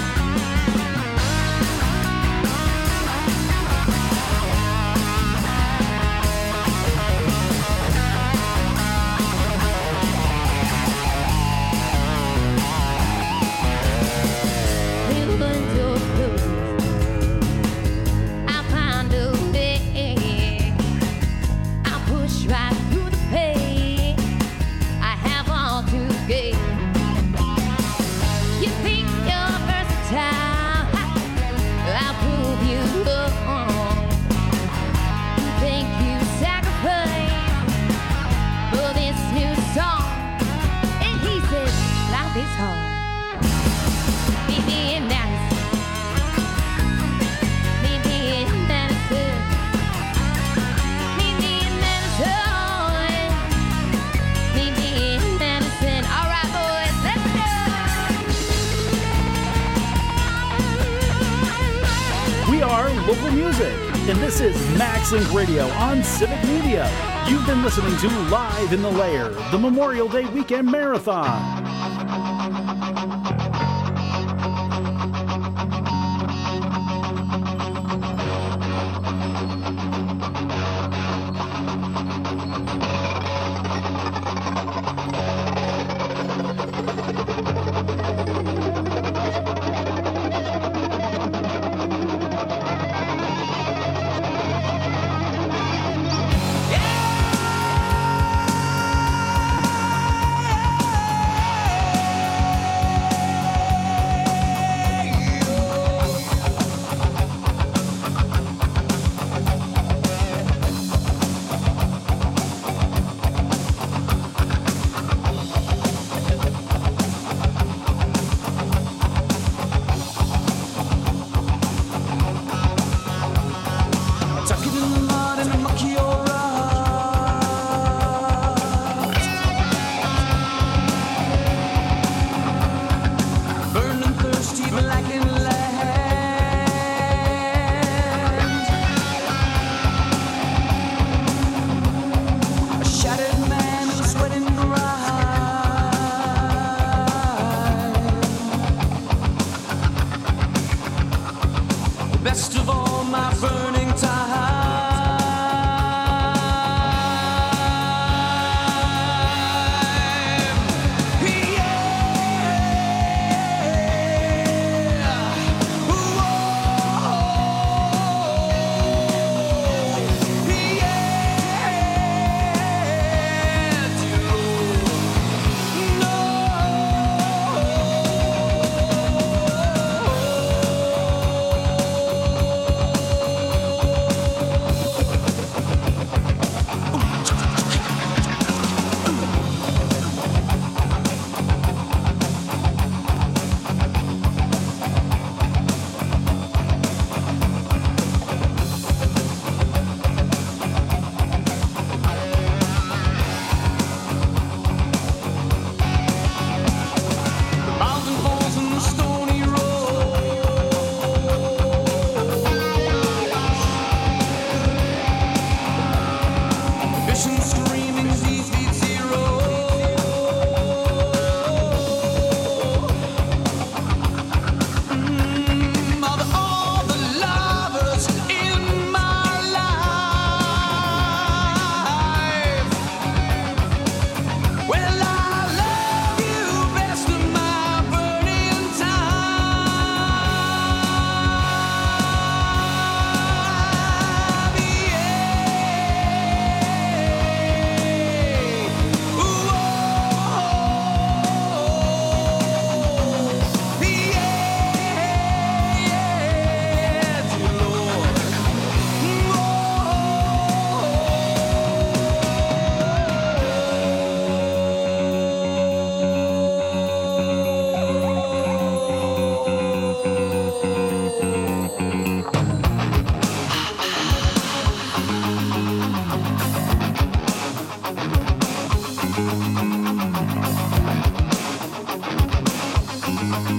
We went to close. I'll find a way. I'll push right through the pain. I have all to gain. You think you're versatile. I'll prove you wrong. You think you sacrifice for this new song. And he said, life is hard. Meet me in Madison. Meet me in Madison. Meet me in Madison. Meet me in Madison. All right, boys, let's go. We are Local Music, and this is Max Inc Radio on Civic Media. You've been listening to Live in the Lair, the Memorial Day Weekend Marathon.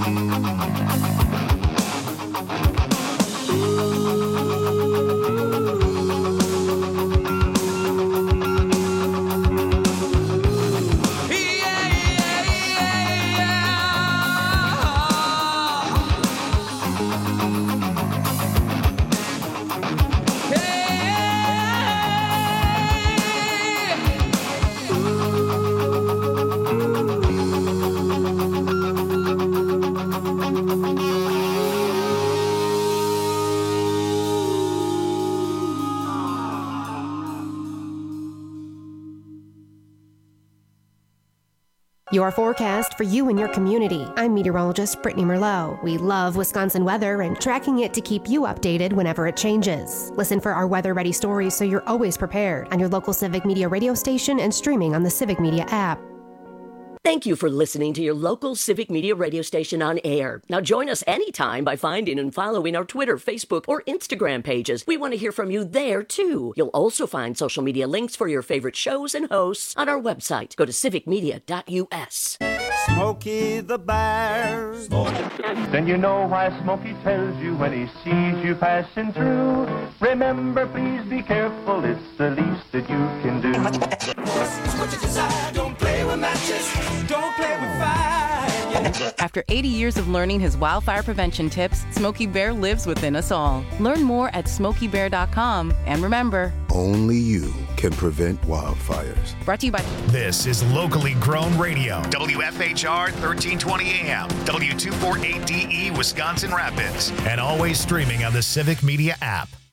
Your forecast for you and your community. I'm meteorologist Brittany Merlot. We love Wisconsin weather and tracking it to keep you updated whenever it changes. Listen for our weather-ready stories so you're always prepared on your local Civic Media radio station and streaming on the Civic Media app. Thank you for listening to your local Civic Media radio station on air. Now join us anytime by finding and following our Twitter, Facebook, or Instagram pages. We want to hear from you there, too. You'll also find social media links for your favorite shows and hosts on our website. Go to civic media dot U S. Smokey the Bear. Then you know why Smokey tells you when he sees you passing through. Remember, please be careful, it's the least that you can do. What you desire, don't play with matches, don't play with fire. After eighty years of learning his wildfire prevention tips, Smokey Bear lives within us all. Learn more at smokey bear dot com. And remember, only you can prevent wildfires. Brought to you by... This is locally grown radio. W F H R thirteen twenty A M. W two forty-eight D E Wisconsin Rapids. And always streaming on the Civic Media app.